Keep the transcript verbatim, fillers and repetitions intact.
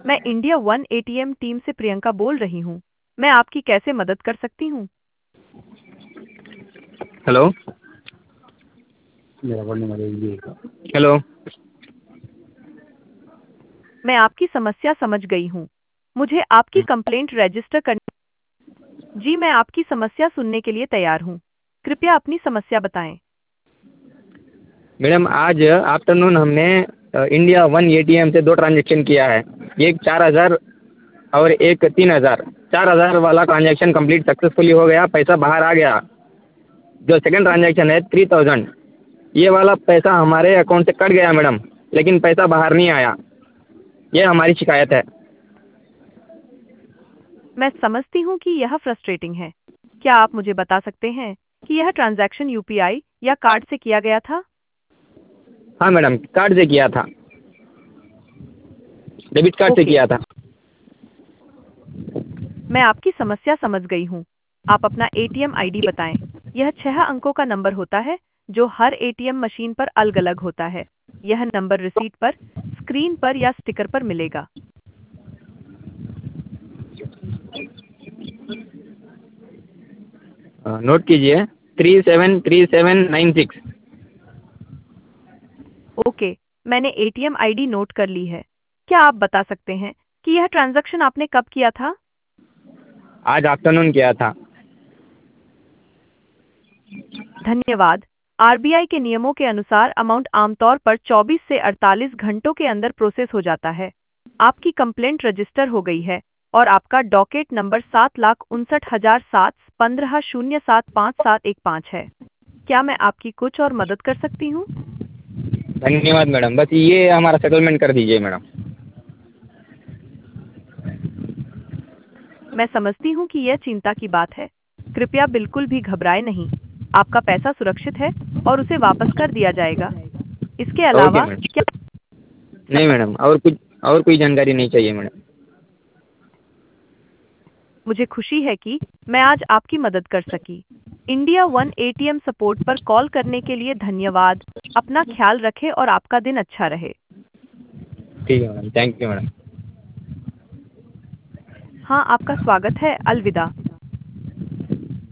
मैं India One ATM team से प्रियंका बोल रही हूँ। मैं आपकी कैसे मदद कर सकती हूँ? हेलो। हेलो। मैं आपकी समस्या समझ गई हूँ। मुझे आपकी कंप्लेंट रजिस्टर करनी। जी, मैं आपकी समस्या सुनने के लिए तैयार हूँ। कृपया अपनी समस्या बताएं। मैडम, आज आफ्टरनून हमने अ, इंडिया वन एटीएम से दो ट्रांजैक्शन किया है। एक चार हज़ार और एक तीन हज़ार। चार हज़ार वाला ट्रांजैक्शन कंप्लीट सक्सेसफुली हो गया, पैसा बाहर आ गया। जो सेकंड ट्रांजैक्शन है थ्री थाउजेंड, ये वाला पैसा हमारे अकाउंट से कट गया मैडम, लेकिन पैसा बाहर नहीं आया। ये हमारी शिकायत है। मैं समझती हूँ कि यह फ्रस्ट्रेटिंग है। क्या आप मुझे बता सकते हैं कि यह ट्रांजैक्शन यूपीआई या कार्ड से किया गया था? हाँ मैडम, कार्ड से किया था, डेबिट कार्ड से ओके, किया था। मैं आपकी समस्या समझ गई हूँ। आप अपना एटीएम आईडी बताएं। यह छह अंकों का नंबर होता है जो हर एटीएम मशीन पर अलग-अलग होता है। यह नंबर रिसीट पर, स्क्रीन पर या स्टिकर पर मिलेगा। अ, नोट कीजिए, three seven three seven nine six. Okay, मैंने एटीएम आईडी नोट कर ली है। क्या आप बता सकते हैं कि यह ट्रांजैक्शन आपने कब किया था? आज आफ्टरनून किया था। धन्यवाद। आरबीआई के नियमों के अनुसार अमाउंट आमतौर पर चौबीस से अड़तालीस घंटों के अंदर प्रोसेस हो जाता है। आपकी कंप्लेंट रजिस्टर हो गई है और आपका डॉकेट नंबर सात लाख उनसठ हजार सात पंद्रह शून्य सात पाँच सात एक पाँच है। क्या मैं आपकी कुछ और मदद कर सकती हूँ? धन्यवाद मैडम, बस ये हमारा सेटलमेंट कर दीजिए मैडम। मैं समझती हूँ कि यह चिंता की बात है। कृपया बिल्कुल भी घबराएं नहीं। आपका पैसा सुरक्षित है और उसे वापस कर दिया जाएगा। इसके ओके अलावा मैडम। क्या नहीं मैडम, और कुछ और कोई जानकारी नहीं चाहिए मैडम। मुझे खुशी है कि मैं आज आपकी मदद कर सकी। इंडिया वन एटीएम सपोर्ट पर कॉल करने के लिए धन्यवाद। अपना ख्याल रखें और आपका दिन अच्छा रहे। ठीक है मैडम, थैंक यू मैडम। हाँ, आपका स्वागत है। अलविदा।